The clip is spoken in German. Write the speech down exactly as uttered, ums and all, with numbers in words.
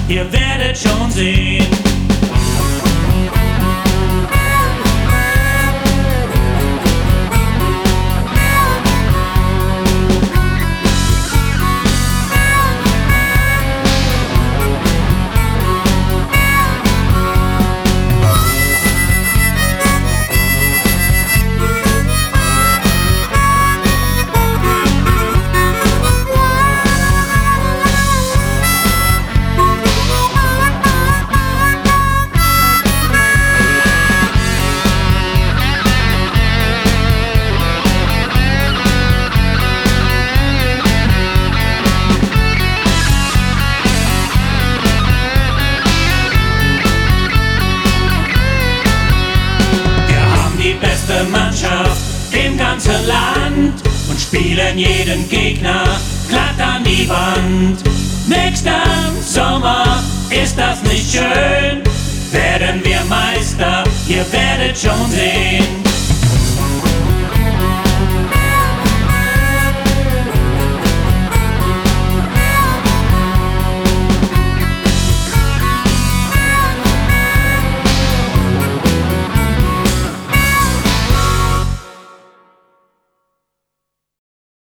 ihr werdet schon sehen. Mannschaft im ganzen Land und spielen jeden Gegner glatt an die Wand. Nächsten Sommer ist das nicht schön, werden wir Meister, ihr werdet schon sehen.